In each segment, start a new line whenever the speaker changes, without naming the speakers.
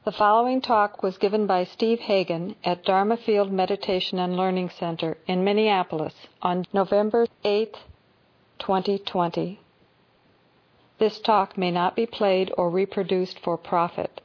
The following talk was given by Steve Hagen at Dharma Field Meditation and Learning Center in Minneapolis on November 8, 2020. This talk may not be played or reproduced for profit.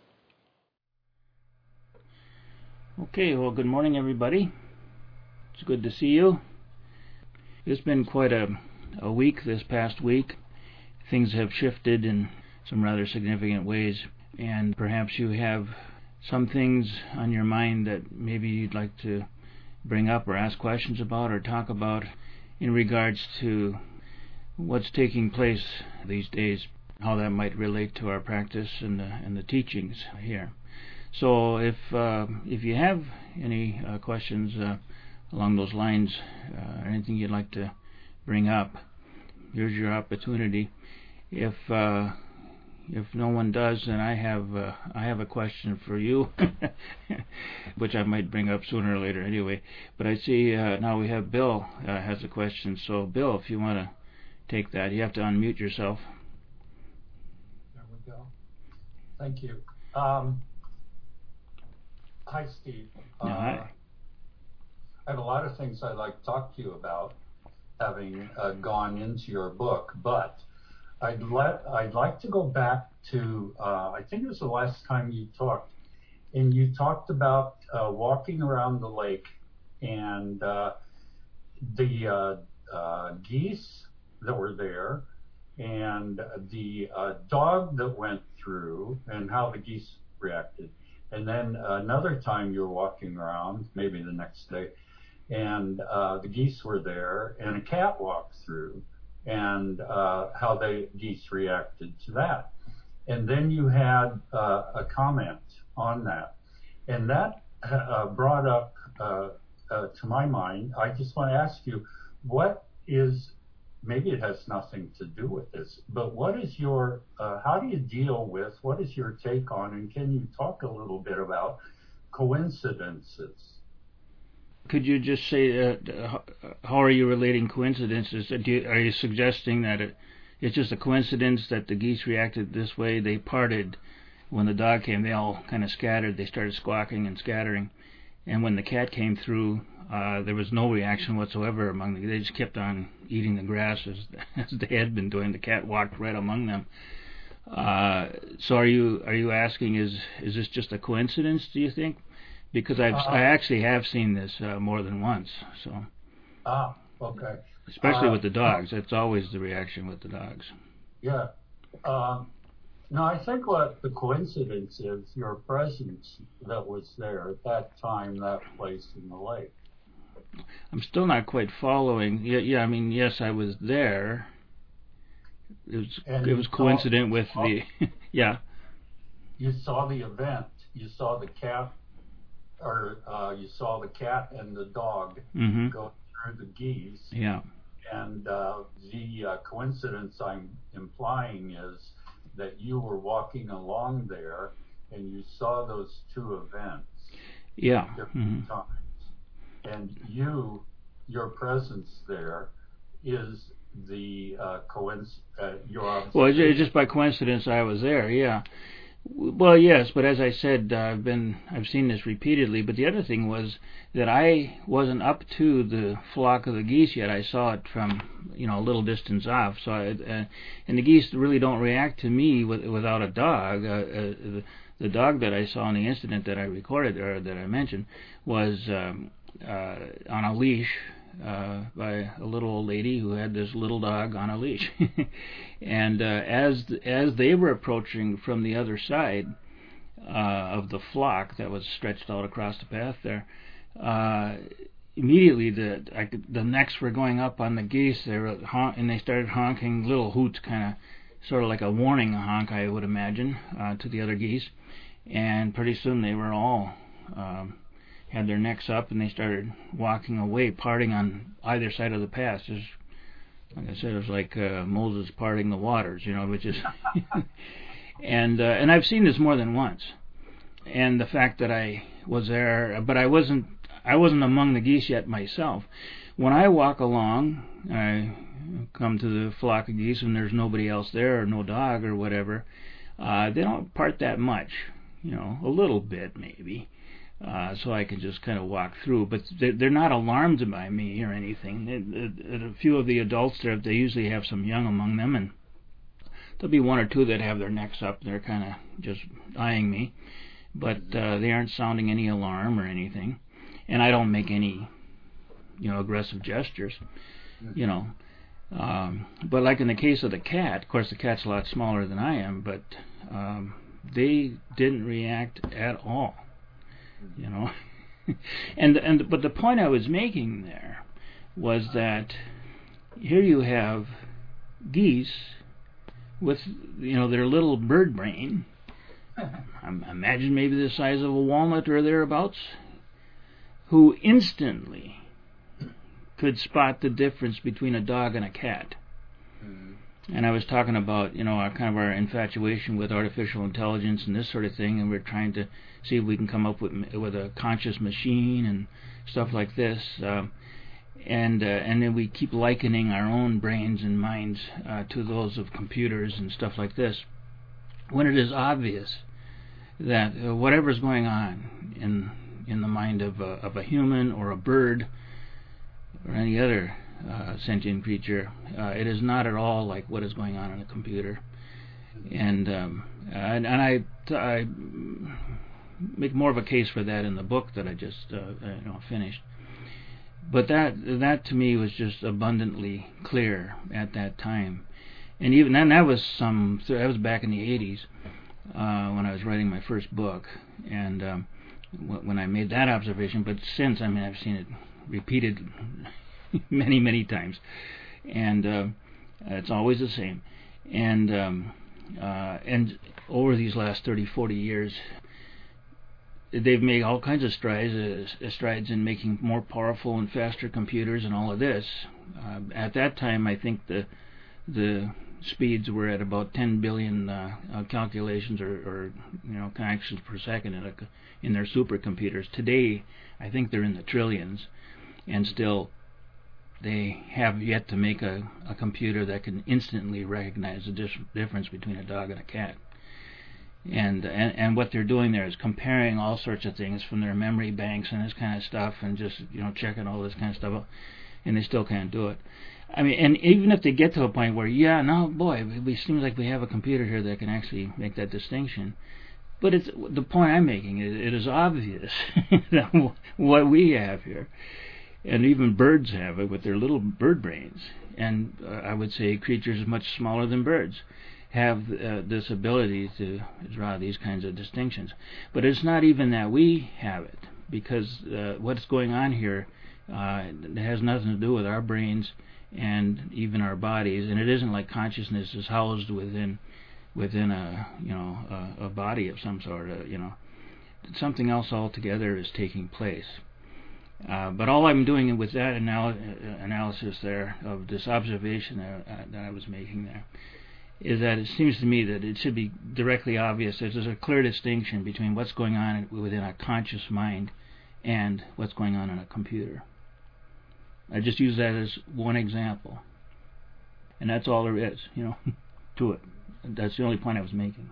Okay, well, good morning, everybody. It's good to see you. It's been quite a week this past week. Things have shifted in some rather significant ways, and perhaps you have some things on your mind that maybe you'd like to bring up or ask questions about or talk about in regards to what's taking place these days, how that might relate to our practice and the teachings here. So if you have any questions along those lines, anything you'd like to bring up, here's your opportunity. If no one does, then I have a question for you, which I might bring up sooner or later anyway. But I see now we have Bill has a question. So Bill, if you want to take that, you have to unmute yourself.
There we go. Thank you. Hi, Steve.
Hi.
I have a lot of things I'd like to talk to you about, having gone into your book, but I'd like to go back to, I think it was the last time you talked, and you talked about walking around the lake and the geese that were there and the dog that went through and how the geese reacted. And then another time you were walking around, maybe the next day, and the geese were there and a cat walked through, and how the geese reacted to that. And then you had a comment on that. And that brought up to my mind, I just want to ask you, what is, maybe it has nothing to do with this, but what is your, how do you deal with, what is your take on, and can you talk a little bit about coincidences?
Could you just say, how are you relating coincidences? Are you suggesting that it's just a coincidence that the geese reacted this way? They parted when the dog came. They all kind of scattered. They started squawking and scattering. And when the cat came through, there was no reaction whatsoever among them. They just kept on eating the grass as they had been doing. The cat walked right among them. So are you asking, is this just a coincidence, do you think? Because I actually have seen this more than once. So.
Okay.
Especially with the dogs. That's always the reaction with the dogs.
Yeah. No, I think what the coincidence is, your presence that was there at that time, that place in the lake.
I'm still not quite following. Yeah. I mean, yes, I was there. It was coincident with the. Yeah.
You saw the event. You saw the cat. Or you saw the cat and the dog go through the geese.
Yeah.
And the coincidence I'm implying is that you were walking along there and you saw those two events.
Yeah.
At different times. And your presence there is the coincidence. Your observation.
Well, it's just by coincidence I was there. Yeah. Well, yes, but as I said, I've seen this repeatedly. But the other thing was that I wasn't up to the flock of the geese yet. I saw it from a little distance off. So and the geese really don't react to me without a dog. The dog that I saw in the incident that I recorded or that I mentioned was on a leash. By a little old lady who had this little dog on a leash. And as they were approaching from the other side of the flock that was stretched out across the path there, immediately the necks were going up on the geese. And they started honking little hoots, kind of sort of like a warning honk, I would imagine, to the other geese. And pretty soon they were all had their necks up, and they started walking away, parting on either side of the path. Just like I said, it was like Moses parting the waters, which is. And I've seen this more than once. And the fact that I was there, but I wasn't among the geese yet myself. When I walk along, I come to the flock of geese, and there's nobody else there, or no dog, or whatever. They don't part that much. a little bit maybe, so I can just kind of walk through. But they're not alarmed by me or anything. A few of the adults there, they usually have some young among them, and there'll be one or two that have their necks up. They're kind of just eyeing me, but they aren't sounding any alarm or anything. And I don't make any, aggressive gestures, But like in the case of the cat, of course the cat's a lot smaller than I am, but they didn't react at all, but the point I was making there was that here you have geese with their little bird brain. Imagine maybe the size of a walnut or thereabouts, who instantly could spot the difference between a dog and a cat. And I was talking about our infatuation with artificial intelligence and this sort of thing, and we're trying to see if we can come up with a conscious machine and stuff like this. And then we keep likening our own brains and minds to those of computers and stuff like this, when it is obvious that whatever's going on in the mind of a human or a bird or any other sentient creature, it is not at all like what is going on in a computer. And I make more of a case for that in the book that I just finished. But that to me was just abundantly clear at that time. And even then, that was back in the 80s when I was writing my first book, and when I made that observation. But since, I've seen it repeated many, many times, and it's always the same. And over these last 30, 40 years, they've made all kinds of strides in making more powerful and faster computers and all of this. At that time, I think the speeds were at about 10 billion calculations or connections per second in their supercomputers. Today, I think they're in the trillions, and still they have yet to make a computer that can instantly recognize the difference between a dog and a cat. And what they're doing there is comparing all sorts of things from their memory banks and this kind of stuff, and just checking all this kind of stuff out, and they still can't do it. And even if they get to a point where, it seems like we have a computer here that can actually make that distinction. But it's the point I'm making is it is obvious that what we have here, and even birds have it with their little bird brains, and I would say creatures much smaller than birds have this ability to draw these kinds of distinctions. But it's not even that we have it, because what's going on here has nothing to do with our brains and even our bodies, and it isn't like consciousness is housed within a body of some sort. Something else altogether is taking place. But all I'm doing with that analysis there of this observation that I was making there is that it seems to me that it should be directly obvious that there's a clear distinction between what's going on within a conscious mind and what's going on in a computer. I just use that as one example, and that's all there is, to it. That's the only point I was making.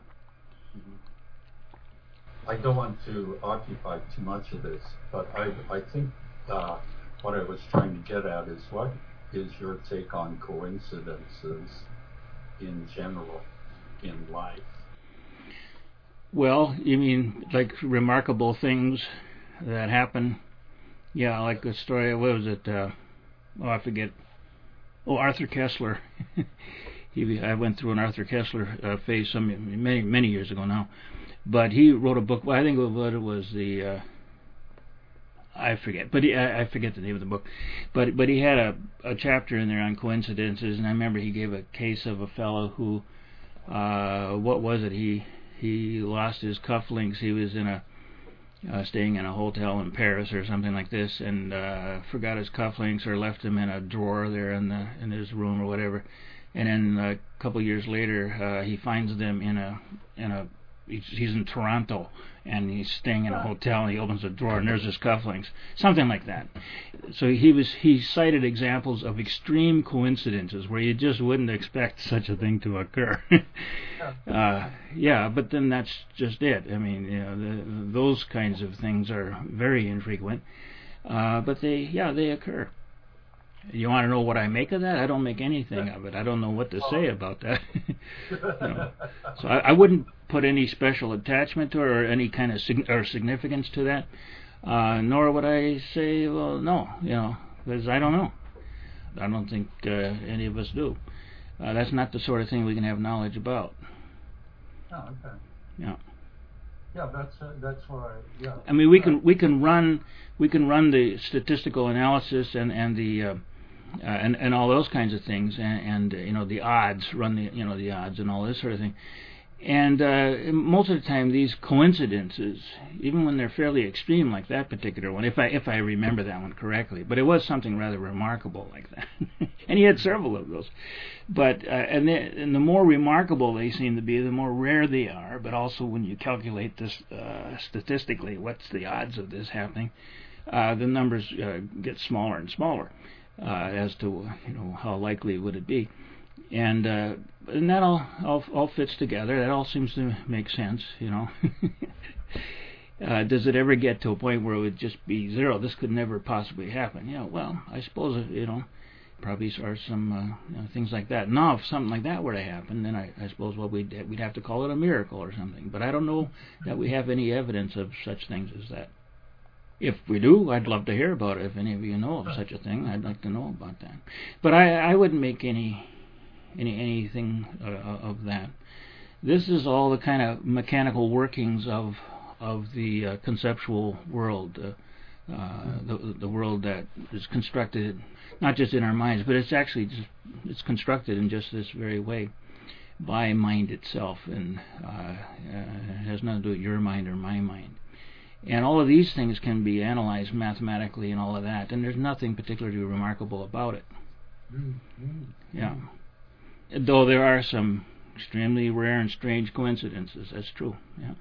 I don't want to occupy too much of this, but I think what I was trying to get at is, what is your take on coincidences in general in life?
Well, you mean like remarkable things that happen? Yeah, like the story, what was it? I forget. Arthur Koestler. I went through an Arthur Koestler phase many years ago now. But he wrote a book. Well, I think it was the I forget, but I forget the name of the book. But he had a chapter in there on coincidences, and I remember he gave a case of a fellow who, what was it? He lost his cufflinks. He was in staying in a hotel in Paris or something like this, and forgot his cufflinks or left them in a drawer there in his room or whatever. And then a couple years later, he finds them in a he's in Toronto and he's staying in a hotel and he opens a drawer and there's his cufflinks, something like that. So he cited examples of extreme coincidences where you just wouldn't expect such a thing to occur. But then that's just it. I mean, those kinds of things are very infrequent, but they occur. You want to know what I make of that? I don't make anything of it. I don't know what to say about that. So I wouldn't put any special attachment to it or any kind of significance to that. Nor would I say, well, no, because I don't know. I don't think any of us do. That's not the sort of thing we can have knowledge about.
Oh, okay.
Yeah.
Yeah, that's why. Yeah.
I mean, we can run the statistical analysis and the and all those kinds of things, and the odds, run the odds and all this sort of thing. And most of the time, these coincidences, even when they're fairly extreme, like that particular one, if I remember that one correctly, but it was something rather remarkable like that, and he had several of those. But and the more remarkable they seem to be, the more rare they are. But also, when you calculate this statistically, what's the odds of this happening? The numbers get smaller and smaller as to how likely would it be. And that all fits together. That all seems to make sense, Does it ever get to a point where it would just be zero? This could never possibly happen. Yeah, well, I suppose, probably are some things like that. Now, if something like that were to happen, then I suppose we'd have to call it a miracle or something. But I don't know that we have any evidence of such things as that. If we do, I'd love to hear about it. If any of you know of such a thing, I'd like to know about that. But I wouldn't make anything of that. This is all the kind of mechanical workings of the conceptual world, the world that is constructed not just in our minds, but it's constructed in just this very way by mind itself, and it has nothing to do with your mind or my mind. And all of these things can be analyzed mathematically and all of that, and there's nothing particularly remarkable about it. Yeah. Though there are some extremely rare and strange coincidences, that's true. Yeah.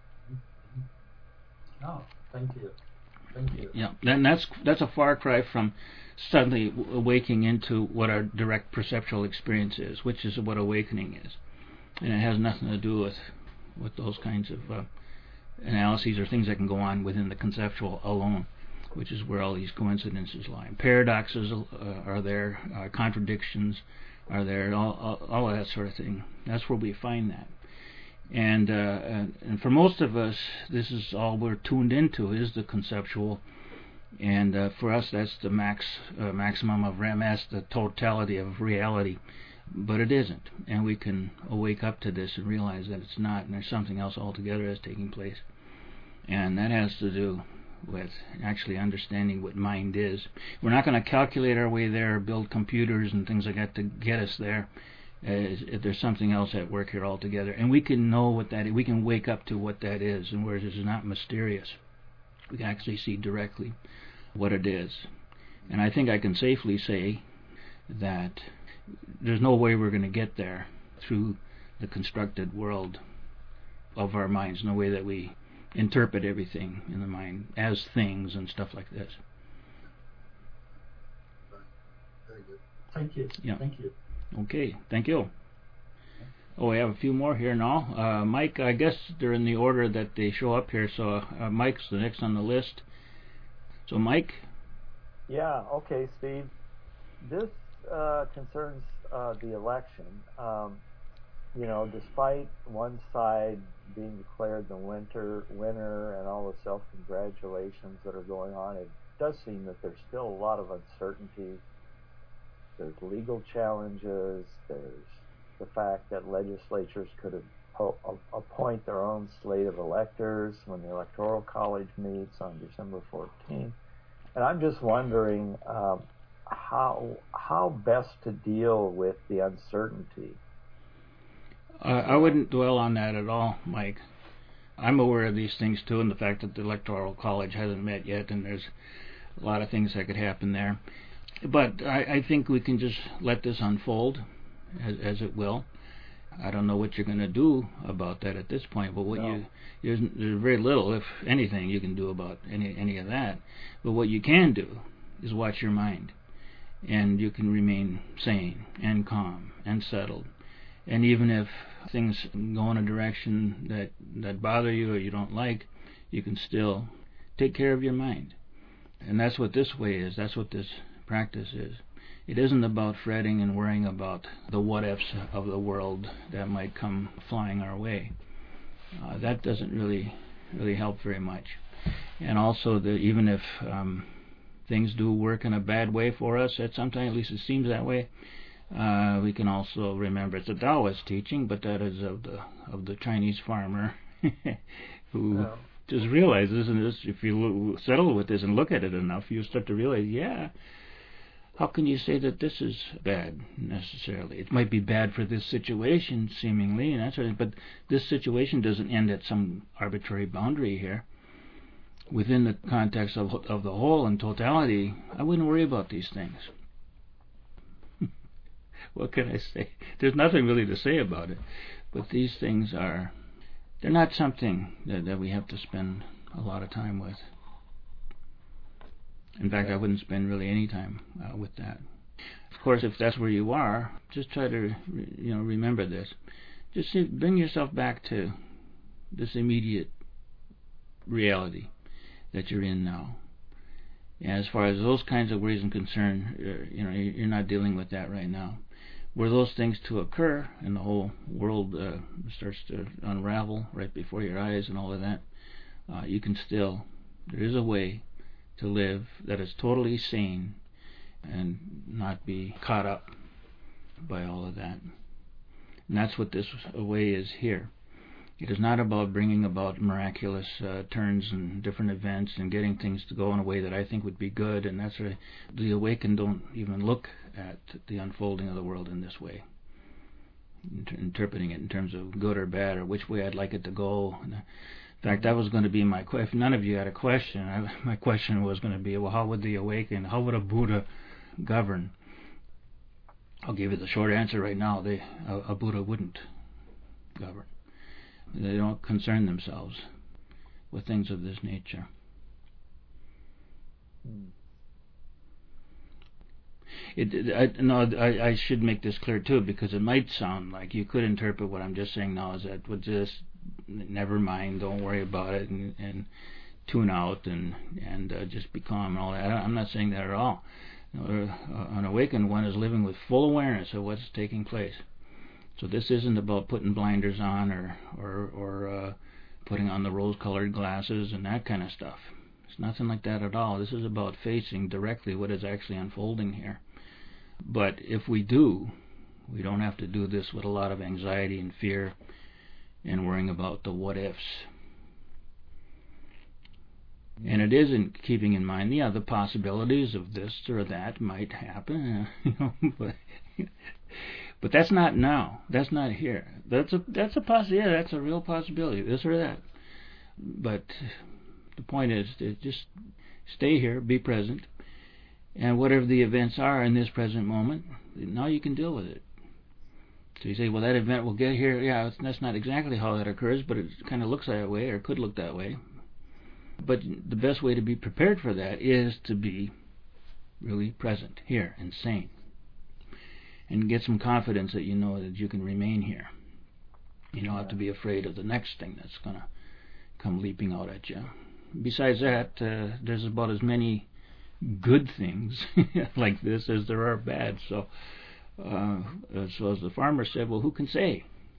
Oh, thank you.
Yeah, and that's a far cry from suddenly awaking into what our direct perceptual experience is, which is what awakening is, and it has nothing to do with those kinds of analyses or things that can go on within the conceptual alone, which is where all these coincidences lie. Paradoxes are there, contradictions are there, all of that sort of thing. That's where we find that. And for most of us, this is all we're tuned into, is the conceptual. And for us, that's the maximum of REM-S, the totality of reality. But it isn't. And we can wake up to this and realize that it's not, and there's something else altogether that's taking place. And that has to do with actually understanding what mind is. We're not going to calculate our way there, or build computers and things like that to get us there. If there's something else at work here altogether, and we can know what that is. We can wake up to what that is, and where it is not mysterious. We can actually see directly what it is. And I think I can safely say that there's no way we're going to get there through the constructed world of our minds, no way that we interpret everything in the mind as things and stuff like this.
Very good. Thank you.
Yeah.
Thank you.
Okay, thank you. Oh, we have a few more here now. Mike, I guess they're in the order that they show up here, so Mike's the next on the list. So, Mike?
Yeah, okay, Steve. This concerns the election. Despite one side being declared the winner and all the self-congratulations that are going on, it does seem that there's still a lot of uncertainty. There's legal challenges. There's the fact that legislatures could appoint their own slate of electors when the Electoral College meets on December 14th. And I'm just wondering how best to deal with the uncertainty.
I wouldn't dwell on that at all, Mike. I'm aware of these things too, and the fact that the Electoral College hasn't met yet, and there's a lot of things that could happen there. But I think we can just let this unfold as it will. I don't know what you're going to do about that at this point, but there's very little, if anything, you can do about any of that. But what you can do is watch your mind, and you can remain sane and calm and settled. And even if things go in a direction that bother you or you don't like, you can still take care of your mind. And that's what this way is. That's what this practice is. It isn't about fretting and worrying about the what-ifs of the world that might come flying our way. That doesn't really help very much. And also, even if things do work in a bad way for us, sometimes at least it seems that way, we can also remember it's a Taoist teaching, but that is of the Chinese farmer who just realizes, and if you settle with this and look at it enough, you start to realize, how can you say that this is bad necessarily? It might be bad for this situation, seemingly, and that's right, but this situation doesn't end at some arbitrary boundary here. Within the context of the whole and totality, I wouldn't worry about these things. What can I say? There's nothing really to say about it. But these things they're not something that we have to spend a lot of time with. In fact, I wouldn't spend really any time with that. Of course, if that's where you are, just try to remember this. Just bring yourself back to this immediate reality that you're in now. And as far as those kinds of worries and concern, you're not dealing with that right now. Were those things to occur and the whole world starts to unravel right before your eyes and all of that, you can still, there is a way to live that is totally sane and not be caught up by all of that. And that's what this way is here. It is not about bringing about miraculous turns and different events and getting things to go in a way that I think would be good, and that's why the awakened don't even look at the unfolding of the world in this way, interpreting it in terms of good or bad or which way I'd like it to go. In fact, that was going to be my question. If none of you had a question, my question was going to be, well, how would the awakened, how would a Buddha govern? I'll give you the short answer right now. A Buddha wouldn't govern. They don't concern themselves with things of this nature. I should make this clear too, because it might sound like you could interpret what I'm just saying now as that would just never mind, don't worry about it, and tune out and just be calm and all that. I'm not saying that at all. An awakened one is living with full awareness of what's taking place. So this isn't about putting blinders on or putting on the rose-colored glasses and that kind of stuff. It's nothing like that at all. This is about facing directly what is actually unfolding here. But if we do, we don't have to do this with a lot of anxiety and fear and worrying about the what-ifs. And it isn't keeping in mind, the possibilities of this or that might happen, but that's not now. That's not here. That's a possibility. Yeah, that's a real possibility. This or that. But the point is to just stay here, be present, and whatever the events are in this present moment, now you can deal with it. So you say, well, that event will get here. Yeah, that's not exactly how that occurs, but it kind of looks that way, or could look that way. But the best way to be prepared for that is to be really present here and sane, and get some confidence that you know that you can remain here. You don't have to be afraid of the next thing that's going to come leaping out at you. Besides that, there's about as many good things like this as there are bad. So as the farmer said, well, who can say?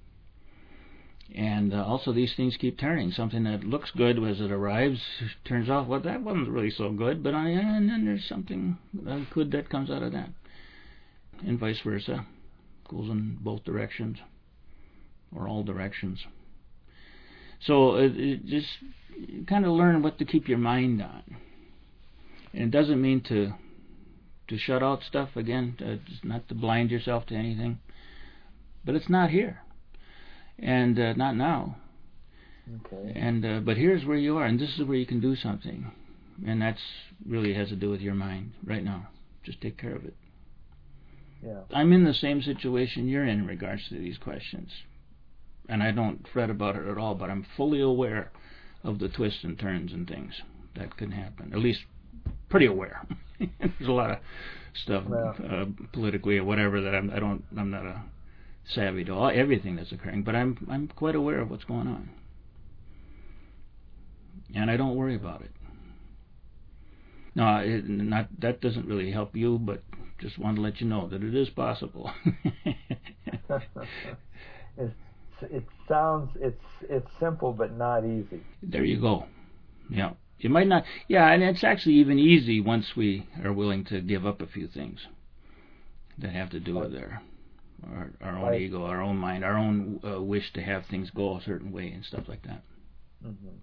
And also these things keep turning. Something that looks good as it arrives turns out, well, that wasn't really so good, but and then there's something good that comes out of that. And vice versa. Goes in both directions, or all directions. So just kind of learn what to keep your mind on. And it doesn't mean to shut out stuff, again, not to blind yourself to anything. But it's not here. And not now.
Okay.
And but here's where you are, and this is where you can do something. And that's really has to do with your mind right now. Just take care of it.
Yeah.
I'm in the same situation you're in regards to these questions. And I don't fret about it at all, but I'm fully aware of the twists and turns and things that can happen. At least pretty aware. There's a lot of stuff politically or whatever that I'm not a savvy to everything that's occurring, but I'm quite aware of what's going on. And I don't worry about it. No, that doesn't really help you, but just wanted to let you know that it is possible.
It's simple but not easy.
There you go. Yeah. You might not. Yeah, and it's actually even easy once we are willing to give up a few things that have to do with our own ego, our own mind, our own wish to have things go a certain way and stuff like that.
Mm-hmm.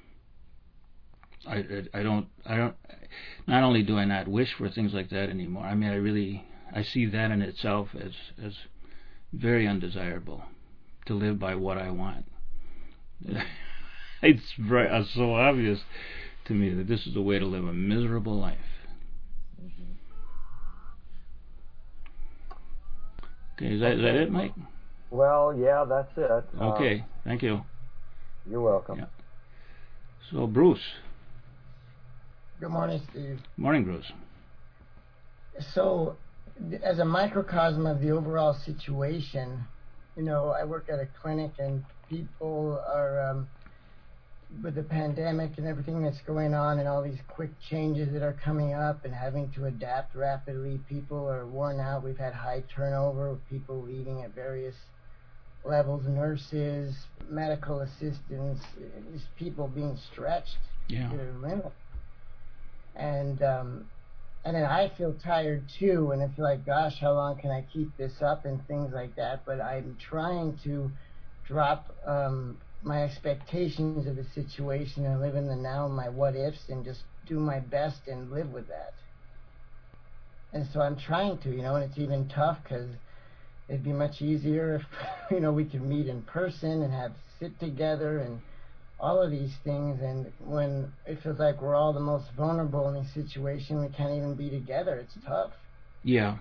I don't. Not only do I not wish for things like that anymore. I mean, I see that in itself as very undesirable. To live by what I want. It's so obvious to me that this is a way to live a miserable life.
Mm-hmm.
Okay, is that it, Mike?
Well, yeah, that's it.
Okay, thank you.
You're welcome.
Yeah. So, Bruce.
Good morning, Steve.
Morning, Bruce.
So, as a microcosm of the overall situation, I work at a clinic and people are, with the pandemic and everything that's going on and all these quick changes that are coming up and having to adapt rapidly, people are worn out. We've had high turnover with people leaving at various levels, nurses, medical assistants, just people being stretched to their limit. And then I feel tired too, and I feel like, gosh, how long can I keep this up and things like that. But I'm trying to drop my expectations of the situation and live in the now, my what ifs, and just do my best and live with that. And so I'm trying to, and it's even tough because it'd be much easier if, we could meet in person and sit together and all of these things, and when it feels like we're all the most vulnerable in this situation, we can't even be together. It's tough.
Yeah,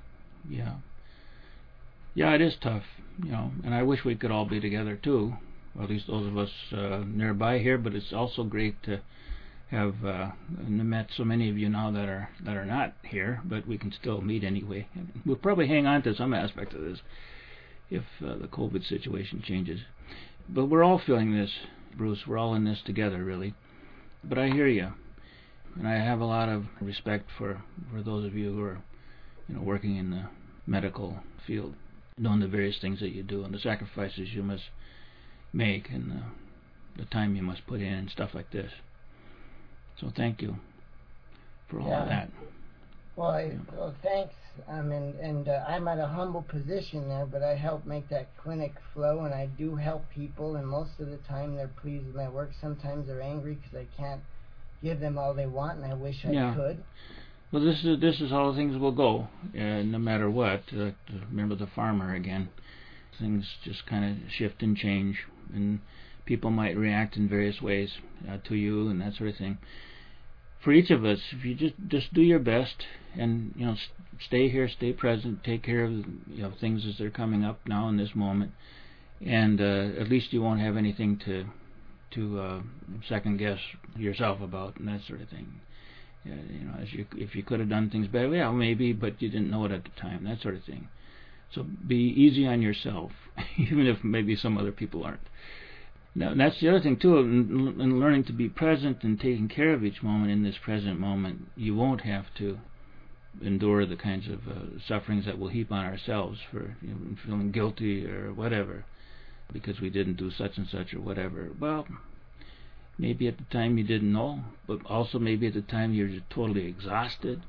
it is tough, and I wish we could all be together too, or at least those of us nearby here, but it's also great to have met so many of you now that are not here, but we can still meet anyway. We'll probably hang on to some aspect of this if the COVID situation changes. But we're all feeling this, Bruce. We're all in this together, really. But I hear you, and I have a lot of respect for those of you who are, working in the medical field, doing the various things that you do, and the sacrifices you must make, and the time you must put in, and stuff like this. So thank you for all of that.
Well, thanks. And I'm at a humble position there, but I help make that clinic flow, and I do help people, and most of the time they're pleased with my work. Sometimes they're angry because I can't give them all they want, and I wish I could.
Well, this is how things will go, no matter what. Remember the farmer again. Things just kind of shift and change, and people might react in various ways to you and that sort of thing. For each of us, if you just do your best and stay here, stay present, take care of things as they're coming up now in this moment, and at least you won't have anything to second guess yourself about and that sort of thing. If you could have done things better, maybe, but you didn't know it at the time, that sort of thing. So be easy on yourself, even if maybe some other people aren't. Now, that's the other thing too, in learning to be present and taking care of each moment in this present moment. You won't have to endure the kinds of sufferings that we'll heap on ourselves for feeling guilty or whatever because we didn't do such and such or whatever. Well, maybe at the time you didn't know, but also maybe at the time you're just totally exhausted,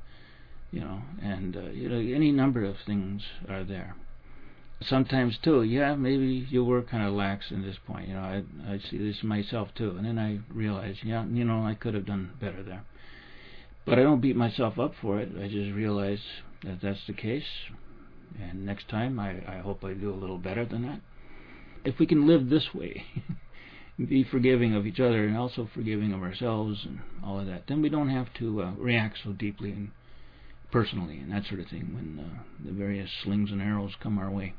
and any number of things are there. Sometimes too, maybe you were kind of lax in this point. I see this myself too, and then I realize, I could have done better there. But I don't beat myself up for it. I just realize that that's the case, and next time I hope I do a little better than that. If we can live this way, be forgiving of each other and also forgiving of ourselves and all of that, then we don't have to react so deeply and personally and that sort of thing when the various slings and arrows come our way.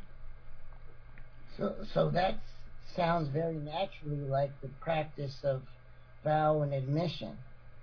So that sounds very naturally like the practice of vow and admission,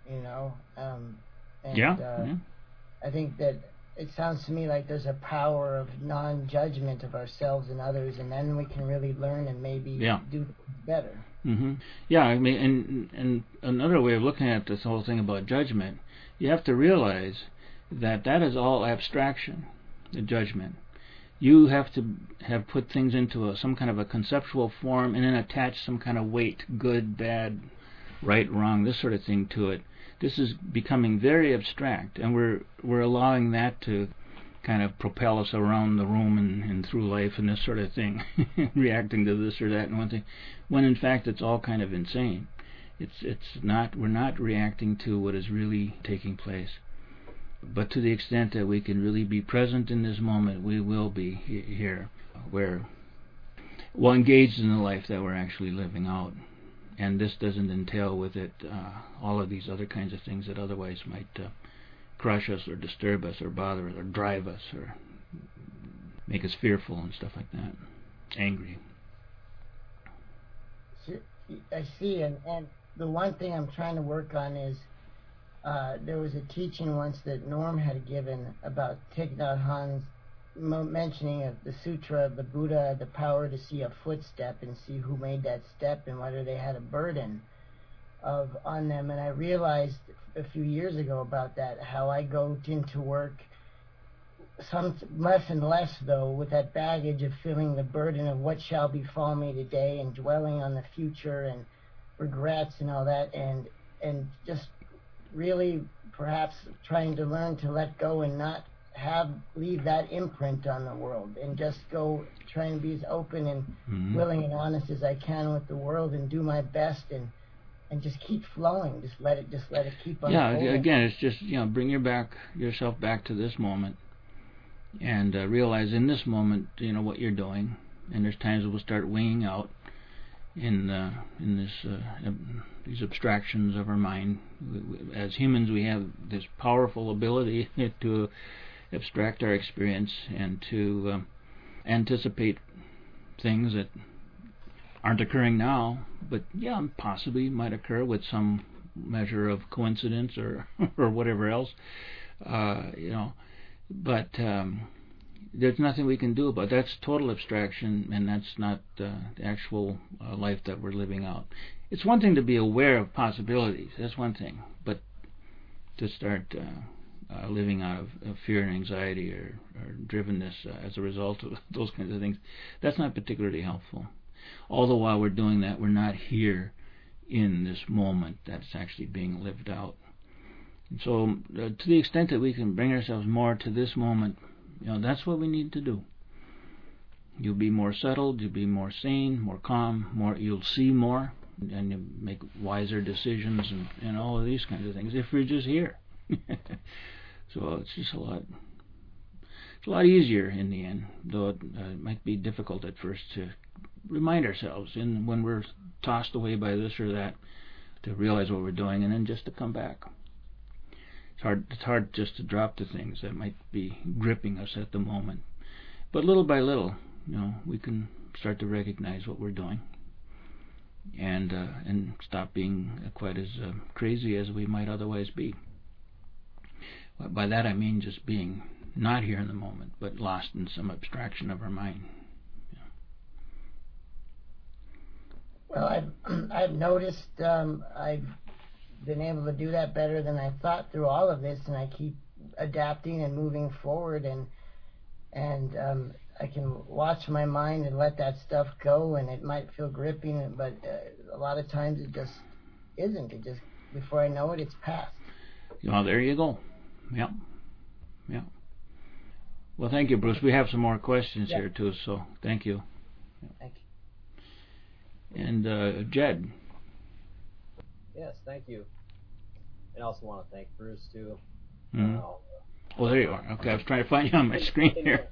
I think that it sounds to me like there's a power of non-judgment of ourselves and others, and then we can really learn and maybe do better.
Mm-hmm. Yeah, I mean, and another way of looking at this whole thing about judgment, you have to realize that is all abstraction, the judgment. You have to have put things into some kind of a conceptual form and then attach some kind of weight, good, bad, right, wrong, this sort of thing to it. This is becoming very abstract, and we're allowing that to kind of propel us around the room and through life and this sort of thing, reacting to this or that and one thing, when in fact it's all kind of insane. We're not reacting to what is really taking place. But to the extent that we can really be present in this moment, we will be here, we're engaged in the life that we're actually living out. And this doesn't entail with it all of these other kinds of things that otherwise might crush us or disturb us or bother us or drive us or make us fearful and stuff like that, angry.
I see, and the one thing I'm trying to work on is there was a teaching once that Norm had given about Thich Nhat Hanh's mentioning of the Sutra of the Buddha, the power to see a footstep and see who made that step and whether they had a burden on them. And I realized a few years ago about that, how I go into work some less and less, though, with that baggage of feeling the burden of what shall befall me today and dwelling on the future and regrets and all that, and just really perhaps trying to learn to let go and not leave that imprint on the world, and just go trying to be as open and willing and honest as I can with the world and do my best and just keep flowing. Just let it keep on.
Yeah, again, it's just bring yourself back to this moment, and realize in this moment what you're doing. And there's times we'll start weighing out in these abstractions of our mind. As humans, we have this powerful ability to abstract our experience and to anticipate things that aren't occurring now, but possibly might occur with some measure of coincidence or whatever else, but there's nothing we can do about it. That's total abstraction, and that's not the actual life that we're living out. It's one thing to be aware of possibilities, that's one thing, but to start living out of fear and anxiety or drivenness as a result of those kinds of things, that's not particularly helpful. All the while we're doing that, we're not here in this moment that's actually being lived out. And so to the extent that we can bring ourselves more to this moment, that's what we need to do. You'll be more settled, you'll be more sane, more calm, you'll see more, and you make wiser decisions and all of these kinds of things if we're just here. So it's just a lot easier in the end, though it might be difficult at first to remind ourselves when we're tossed away by this or that, to realize what we're doing and then just to come back. It's hard just to drop the things that might be gripping us at the moment. But little by little, we can start to recognize what we're doing and stop being quite as crazy as we might otherwise be. By that I mean just being not here in the moment, but lost in some abstraction of our mind.
Well, I've noticed I've been able to do that better than I thought through all of this, and I keep adapting and moving forward, and I can watch my mind and let that stuff go, and it might feel gripping, but a lot of times it just isn't. It just, before I know it, it's past.
There you go. Yeah. Well, thank you, Bruce. We have some more questions here too, so thank you.
Thank you.
And Jed.
Yes, thank you. And I also want to thank Bruce too.
There you are. Okay, I was trying to find you on my screen here.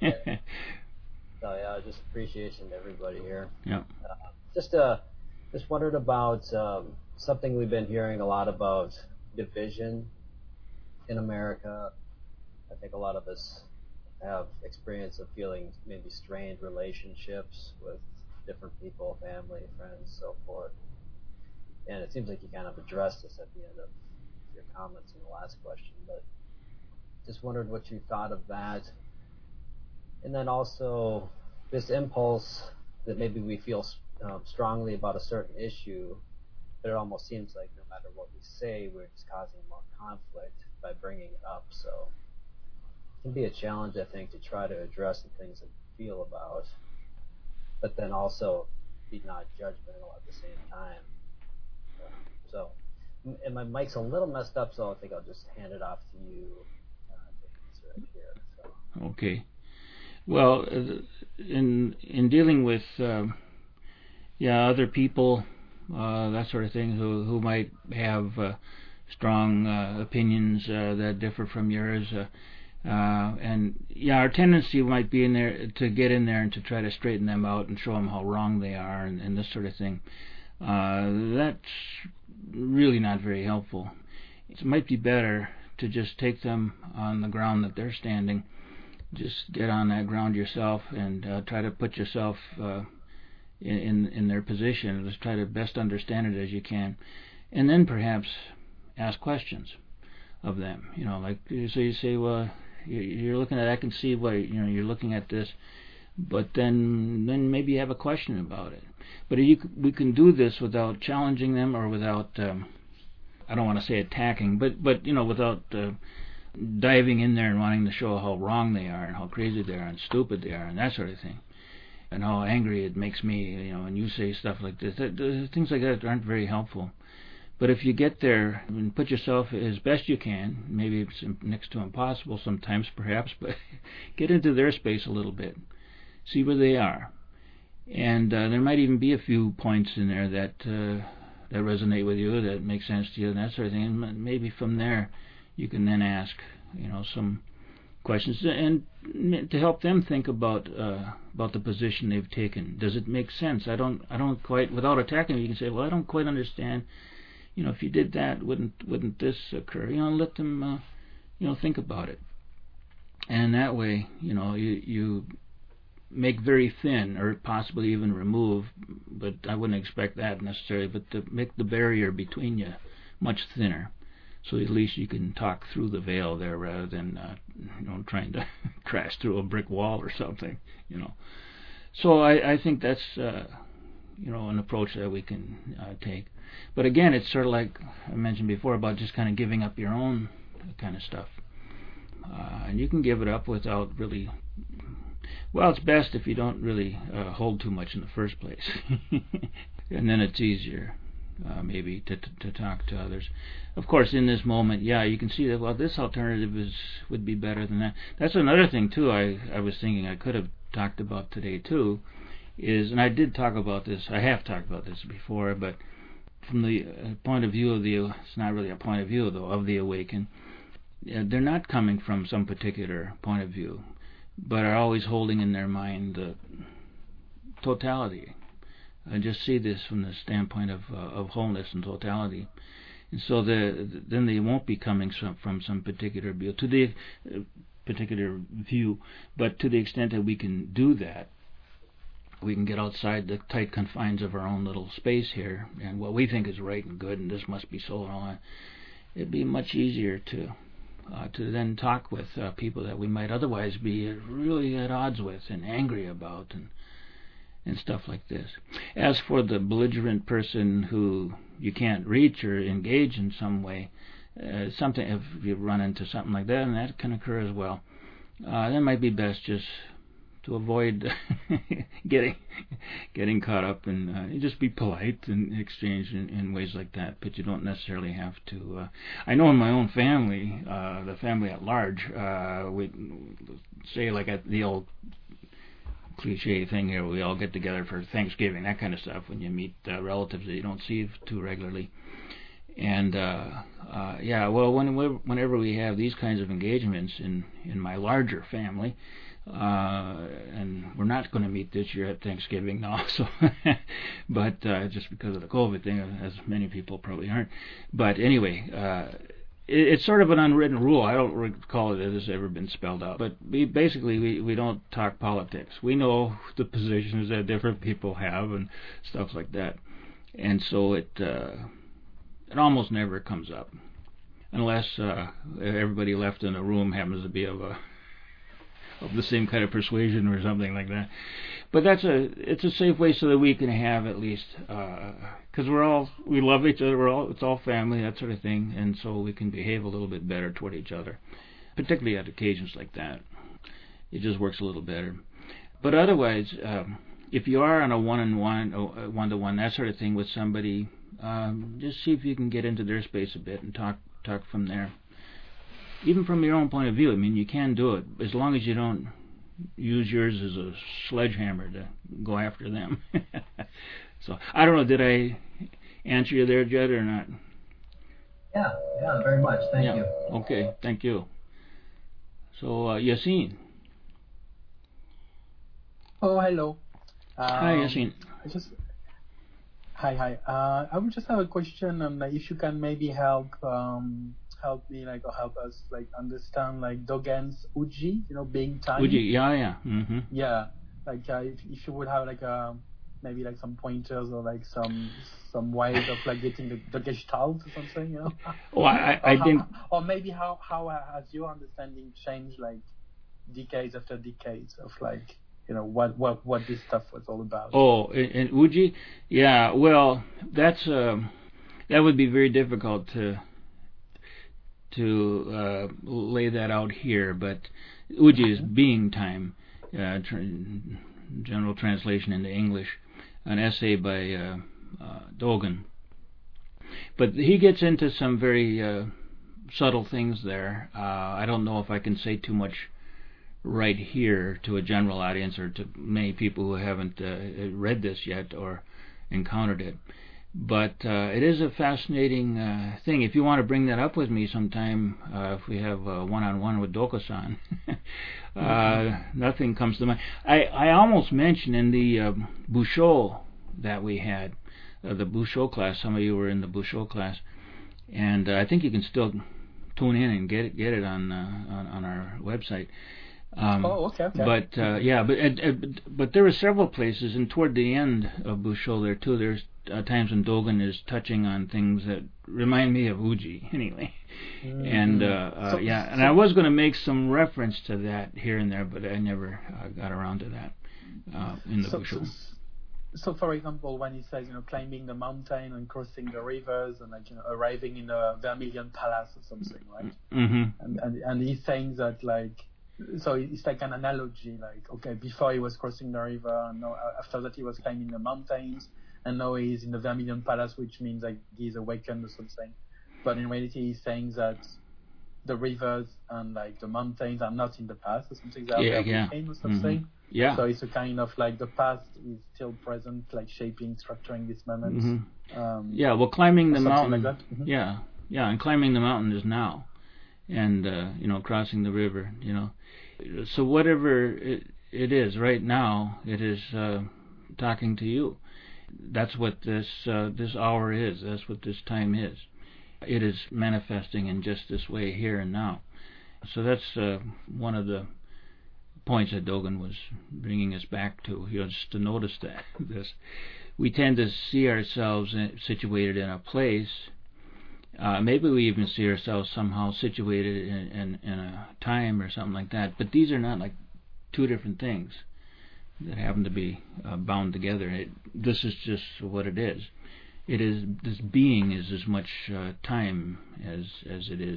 So just appreciation to everybody here.
Yeah.
Just wondered about something we've been hearing a lot about: division in America, I think a lot of us have experience of feeling maybe strained relationships with different people, family, friends, so forth. And it seems like you kind of addressed this at the end of your comments in the last question, but just wondered what you thought of that. And then also this impulse that maybe we feel strongly about a certain issue, but it almost seems like no matter what we say, we're just causing more conflict by bringing it up. So it can be a challenge, I think, to try to address the things that we feel about, but then also be not judgmental at the same time. And my mic's a little messed up, so I think I'll just hand it off to you to answer it here. So.
Okay. Well, in dealing with other people, that sort of thing, who might have strong opinions that differ from yours, and our tendency might be in there to get in there and to try to straighten them out and show them how wrong they are and this sort of thing. That's really not very helpful. It might be better to just take them on the ground that they're standing. Just get on that ground yourself and try to put yourself in their position. Just try to best understand it as you can, and then perhaps ask questions of them. Like so you say, well, you're looking at. I can see why you're looking at this, but then maybe you have a question about it. But we can do this without challenging them or without, I don't want to say attacking, but without diving in there and wanting to show how wrong they are and how crazy they are and stupid they are and that sort of thing, and how angry it makes me, when you say stuff like this. Things like that aren't very helpful. But if you get there and put yourself as best you can, maybe it's next to impossible sometimes perhaps, but get into their space a little bit, see where they are. And there might even be a few points in there that resonate with you, that make sense to you, and that sort of thing. And maybe from there, you can then ask, some questions, and to help them think about the position they've taken. Does it make sense? I don't quite. Without attacking, you can say, well, I don't quite understand. If you did that, wouldn't this occur? Let them, think about it. And that way, you make very thin, or possibly even remove, but I wouldn't expect that necessarily, but to make the barrier between you much thinner, so at least you can talk through the veil there rather than trying to crash through a brick wall or something. So I think that's an approach that we can take. But again, it's sort of like I mentioned before about just kind of giving up your own kind of stuff, and you can give it up without really. Well, it's best if you don't really hold too much in the first place, and then it's easier maybe to talk to others. Of course, in this moment, you can see that, well, this alternative would be better than that. That's another thing too. I was thinking I could have talked about today too, and I did talk about this. I have talked about this before, but from the point of view of it's not really a point of view though of the awakened. They're not coming from some particular point of view, but are always holding in their mind the totality. I just see this from the standpoint of wholeness and totality, and so then they won't be coming from some particular view but to the extent that we can do that, we can get outside the tight confines of our own little space here, and what we think is right and good, and this must be so and all that. It'd be much easier to then talk with people that we might otherwise be really at odds with and angry about and stuff like this. As for the belligerent person who you can't reach or engage in some way, something if you run into something like that, and that can occur as well, then it might be best just to avoid getting caught up and just be polite and exchange in ways like that. But you don't necessarily have to. I know in my own family, the family at large, we say like at the old cliche thing here, we all get together for Thanksgiving, that kind of stuff, when you meet relatives that you don't see too regularly. And whenever we have these kinds of engagements in my larger family, and we're not going to meet this year at Thanksgiving now, so but just because of the COVID thing, as many people probably aren't. But anyway, it's sort of an unwritten rule. I don't recall it has ever been spelled out. But we don't talk politics. We know the positions that different people have and stuff like that. And so it almost never comes up. Unless everybody left in the room happens to be of the same kind of persuasion or something like that. But it's a safe way so that we can have at least, because we love each other, it's all family, that sort of thing, and so we can behave a little bit better toward each other, particularly at occasions like that. It just works a little better. But otherwise, if you are on a one-on-one, one-to-one, that sort of thing with somebody, just see if you can get into their space a bit and talk from there. Even from your own point of view, I mean, you can do it, as long as you don't use yours as a sledgehammer to go after them. So, I don't know, did I answer you there, Jed, or not?
Yeah, very much. Thank you.
Okay, thank you. So, Yassine.
Oh, hello.
Hi, Yassine.
Hi. I would just have a question on if you can maybe help me, or help us, understand, Dogen's Uji, being time.
Uji, yeah. Mm-hmm.
Yeah, if you would have, maybe, some pointers or, some ways of, getting the Gestalt or something,
Oh, I didn't...
Or maybe how has your understanding changed, decades after decades of, what this stuff was all about.
Oh, and Uji? Yeah, well, that would be very difficult to lay that out here, but Uji is being time, general translation into English, an essay by Dogen. But he gets into some very subtle things there. I don't know if I can say too much right here to a general audience or to many people who haven't read this yet or encountered it. But it is a fascinating thing. If you want to bring that up with me sometime, if we have a one-on-one with Doko-san, nothing comes to mind. I almost mentioned in the Busho that we had, the Busho class, some of you were in the Busho class, and I think you can still tune in and get it on our website.
Okay.
But there were several places, and toward the end of Busho there too, there's times when Dogen is touching on things that remind me of Uji, anyway. And and I was going to make some reference to that here and there, but I never got around to that in the Busho.
So, for example, when he says, climbing the mountain and crossing the rivers and arriving in a Vermilion Palace or something, right?
Mm-hmm.
And he's saying that so it's like an analogy, before he was crossing the river, and after that he was climbing the mountains, and now he's in the Vermilion Palace, which means he's awakened or something. But in reality, he's saying that the rivers and the mountains are not in the past or something. They are became or something.
Mm-hmm. Yeah.
So it's a kind of the past is still present, shaping, structuring this moment.
Mm-hmm. Well, climbing the mountain.
Like that. Mm-hmm.
Yeah, and climbing the mountain is now, and crossing the river. So whatever it is right now, it is talking to you. That's what this hour is. That's what this time is. It is manifesting in just this way here and now. So that's one of the points that Dogen was bringing us back to. Just to notice that we tend to see ourselves situated in a place. Maybe we even see ourselves somehow situated in a time or something like that. But these are not two different things that happen to be bound together. This is just what it is. It is, this being is as much time as it is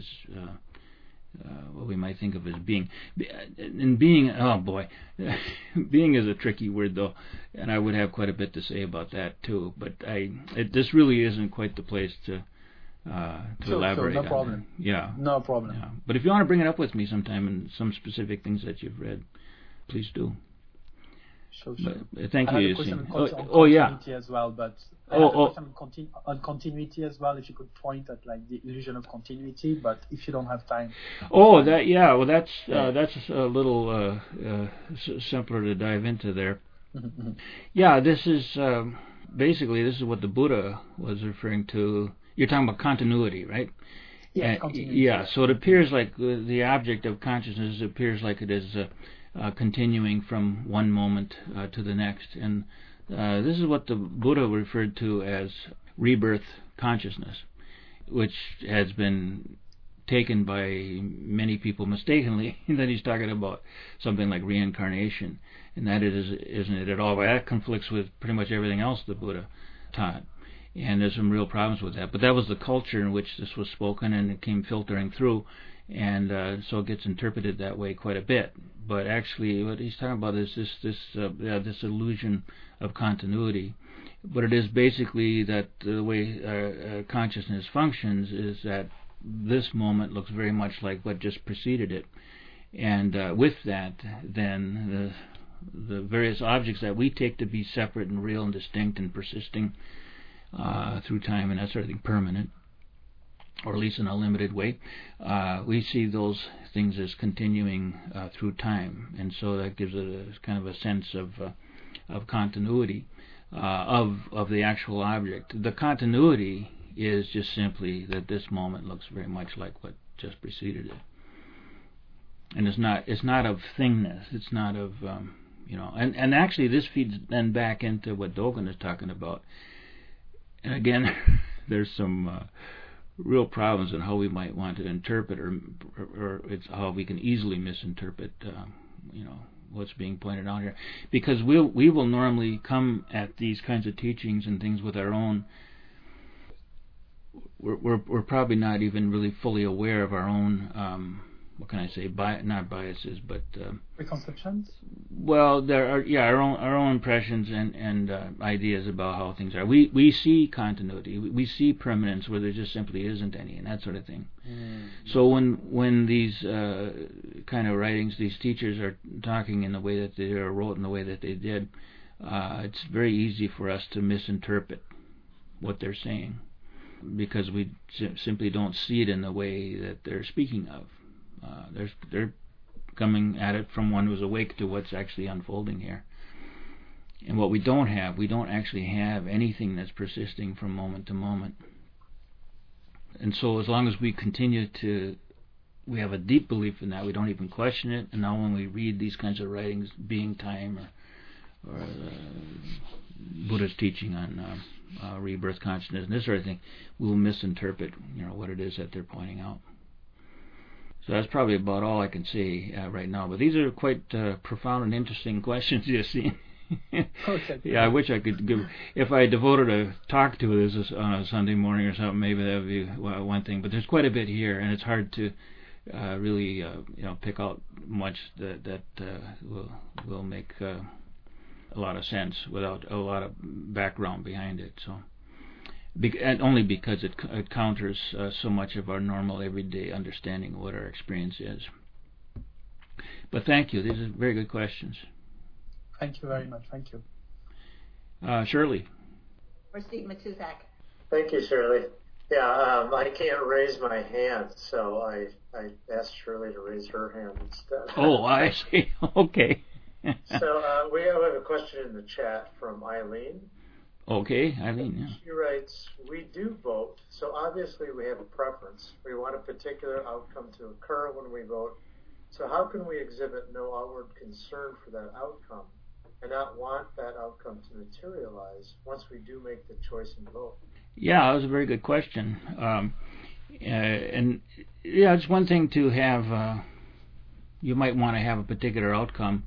what we might think of as being. And being, oh boy, being is a tricky word though, and I would have quite a bit to say about that too. But this really isn't quite the place to elaborate.
No problem.
Yeah.
No problem.
Yeah. But if you want to bring it up with me sometime and some specific things that you've read, please do.
Sure.
But, thank you.
I have a question on continuity as well, but I have a question on continuity as well. If you could point at the illusion of continuity, but if you don't have time.
Oh, that yeah. Well, that's a little simpler to dive into there.
Mm-hmm.
Yeah, this is basically this is what the Buddha was referring to. You're talking about continuity, right? So it appears like the object of consciousness appears like it is continuing from one moment to the next. And this is what the Buddha referred to as rebirth consciousness, which has been taken by many people mistakenly that he's talking about something like reincarnation, and that isn't it at all. But that conflicts with pretty much everything else the Buddha taught, and there's some real problems with that. But that was the culture in which this was spoken, and it came filtering through, and so it gets interpreted that way quite a bit. But actually, what he's talking about is this illusion of continuity. But it is basically that the way consciousness functions is that this moment looks very much like what just preceded it, and with that, then the various objects that we take to be separate and real and distinct and persisting through time and that sort of thing, permanent, or at least in a limited way, we see those things as continuing through time, and so that gives it a kind of a sense of continuity of the actual object. The continuity is just simply that this moment looks very much like what just preceded it, and it's not of thingness. It's not of and actually this feeds then back into what Dogen is talking about. And again, there's some real problems in how we might want to interpret, or it's how we can easily misinterpret what's being pointed out here, because we will normally come at these kinds of teachings and things with our own. We're probably not even really fully aware of our own what can I say? Not biases, but
preconceptions.
Well, there are our own impressions and ideas about how things are. We see continuity, we see permanence where there just simply isn't any, and that sort of thing. So when these kind of writings, these teachers are talking in the way that they are, wrote in the way that they did, it's very easy for us to misinterpret what they're saying, because we simply don't see it in the way that they're speaking of. They're coming at it from one who's awake to what's actually unfolding here. And what we don't actually have anything that's persisting from moment to moment. And so as long as we continue we have a deep belief in that, we don't even question it, and now when we read these kinds of writings, Being Time or Buddha's teaching on rebirth consciousness and this sort of thing, we will misinterpret what it is that they're pointing out. So that's probably about all I can say right now. But these are quite profound and interesting questions, you see.
Okay.
Yeah, I wish I could give. If I devoted a talk to this on a Sunday morning or something, maybe that would be one thing. But there's quite a bit here, and it's hard to really pick out much that will make a lot of sense without a lot of background behind it. So. And only because it counters so much of our normal everyday understanding of what our experience is. But thank you. These are very good questions.
Thank you very much. Thank you.
Shirley.
Or Steve Matuzak.
Thank you, Shirley. Yeah, I can't raise my hand, so I asked Shirley to raise her hand instead.
Oh, I see. Okay.
So we have a question in the chat from Eileen.
Okay, Eileen, yeah.
She writes, we do vote, so obviously we have a preference. We want a particular outcome to occur when we vote. So how can we exhibit no outward concern for that outcome and not want that outcome to materialize once we do make the choice and vote?
Yeah, that was a very good question. And yeah, it's one thing to have, you might want to have a particular outcome,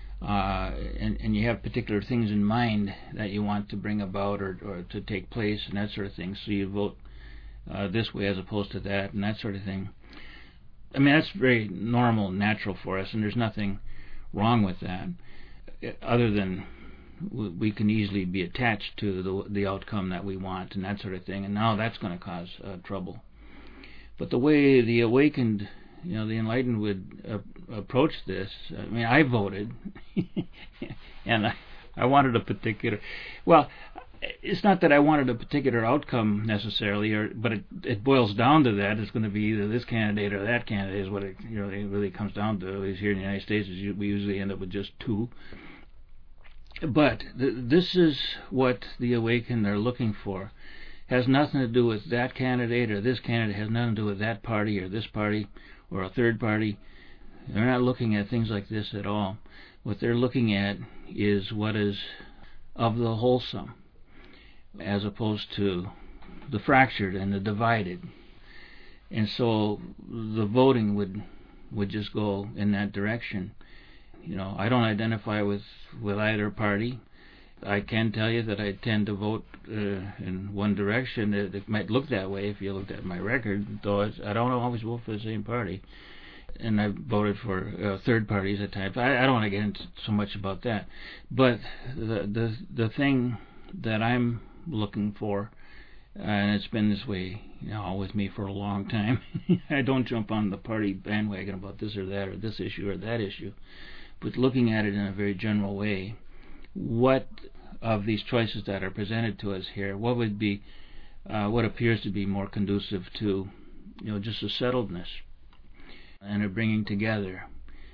and you have particular things in mind that you want to bring about or to take place and that sort of thing. So you vote this way as opposed to that and that sort of thing. I mean, that's very normal and natural for us, and there's nothing wrong with that, other than we can easily be attached to the outcome that we want and that sort of thing, and now that's going to cause trouble. But the way the awakened, the enlightened would approach this, I mean, I voted, and I wanted a particular, well, it's not that I wanted a particular outcome necessarily, but it boils down to that. It's going to be either this candidate or that candidate is what it really comes down to. At least here in the United States, we usually end up with just two. But this is what the awakened are looking for. has nothing to do with that candidate or this candidate, has nothing to do with that party or this party or a third party. They're not looking at things like this at all. What they're looking at is what is of the wholesome, as opposed to the fractured and the divided. And so the voting would just go in that direction. I don't identify with either party. I can tell you that I tend to vote in one direction. It might look that way if you looked at my record, though I don't always vote for the same party. And I voted for third parties at times. I don't want to get into so much about that. But the thing that I'm looking for, and it's been this way with me for a long time, I don't jump on the party bandwagon about this or that or this issue or that issue, but looking at it in a very general way. What of these choices that are presented to us here, what would be what appears to be more conducive to just a settledness and a bringing together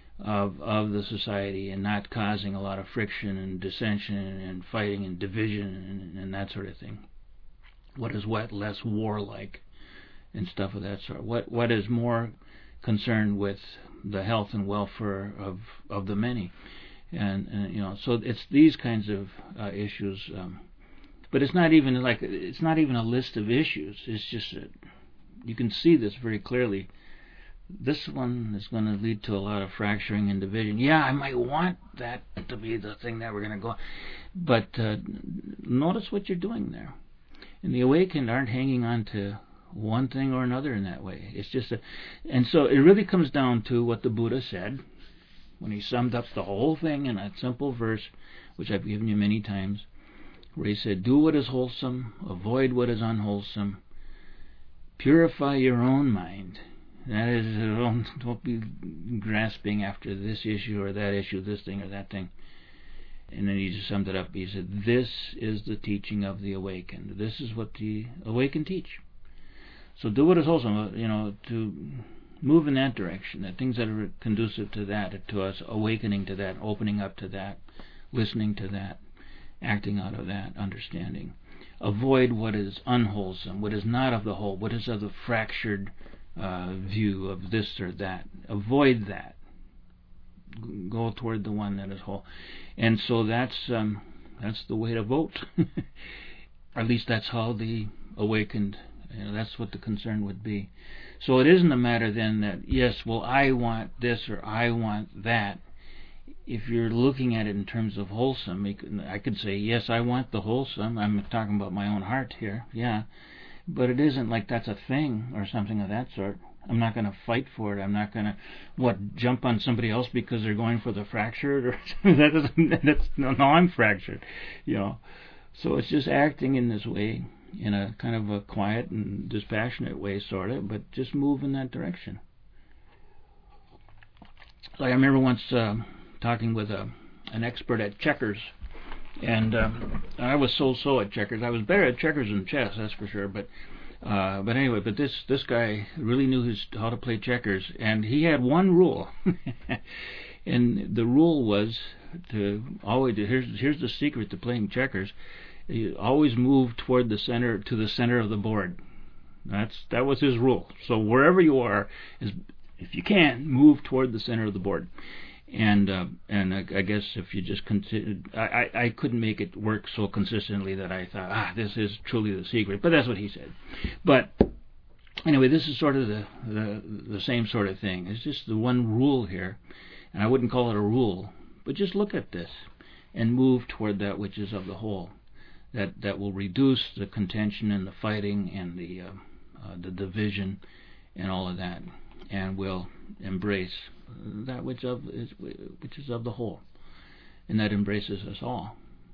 of the society, and not causing a lot of friction and dissension and fighting and division and that sort of thing? What is less warlike and stuff of that sort? What is more concerned with the health and welfare of the many? And so it's these kinds of issues, but it's not even a list of issues. It's just you can see this very clearly. This one is going to lead to a lot of fracturing and division. Yeah, I might want that to be the thing that we're going to go, but notice what you're doing there. And the awakened aren't hanging on to one thing or another in that way. It's just and so it really comes down to what the Buddha said when he summed up the whole thing in that simple verse, which I've given you many times, where he said, do what is wholesome, avoid what is unwholesome, purify your own mind. That is, don't be grasping after this issue or that issue, this thing or that thing. And then he just summed it up. He said, this is the teaching of the awakened. This is what the awakened teach. So do what is wholesome, to move in that direction, that things that are conducive to that, to us awakening to that, opening up to that, listening to that, acting out of that, understanding. Avoid what is unwholesome, what is not of the whole, what is of the fractured view of this or that. Avoid that. Go toward the one that is whole. And so that's the way to vote. Or at least that's how the awakened, that's what the concern would be. So it isn't a matter then that, yes, well, I want this or I want that. If you're looking at it in terms of wholesome, I could say, yes, I want the wholesome. I'm talking about my own heart here, yeah. But it isn't like that's a thing or something of that sort. I'm not going to fight for it. I'm not going to, jump on somebody else because they're going for the fractured or no, I'm fractured, So it's just acting in this way, in a kind of a quiet and dispassionate way, sort of, but just move in that direction. So I remember once talking with an expert at checkers, and I was so at checkers. I was better at checkers than chess, that's for sure. But anyway, this guy really knew how to play checkers, and he had one rule, and the rule was to always. Here's the secret to playing checkers. You always move toward the center of the board. That was his rule. So wherever you are, if you can, move toward the center of the board. And I guess if you just I couldn't make it work so consistently that I thought, this is truly the secret. But that's what he said. But anyway, this is sort of the same sort of thing. It's just the one rule here, and I wouldn't call it a rule, but just look at this and move toward that which is of the whole. That will reduce the contention and the fighting and the division and all of that, and will embrace that which is of the whole, and that embraces us all.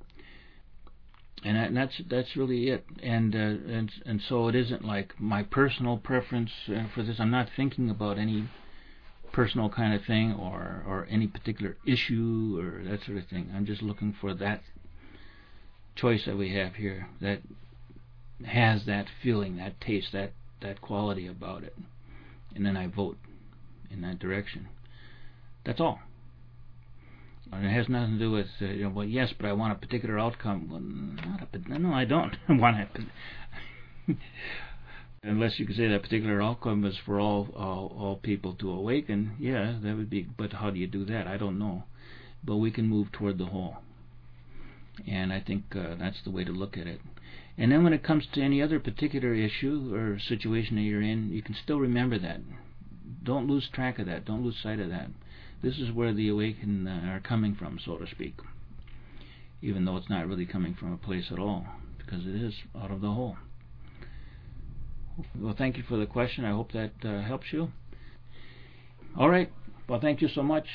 And that's really it. And so it isn't like my personal preference for this. I'm not thinking about any personal kind of thing or any particular issue or that sort of thing. I'm just looking for that choice that we have here that has that feeling, that taste, that quality about it, and then I vote in that direction. That's all. And it has nothing to do with well, yes, but I want a particular outcome. Well, no, I don't. I want Unless you could say that particular outcome is for all people to awaken, yeah, that would be, but how do you do that? I don't know. But we can move toward the whole. And I think that's the way to look at it. And then when it comes to any other particular issue or situation that you're in, you can still remember that. Don't lose track of that. Don't lose sight of that. This is where the awakened are coming from, so to speak. Even though it's not really coming from a place at all, because it is out of the whole. Well, thank you for the question. I hope that helps you. All right. Well, thank you so much.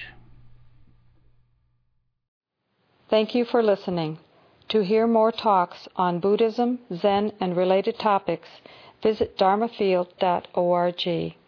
Thank you for listening. To hear more talks on Buddhism, Zen, and related topics, visit dharmafield.org.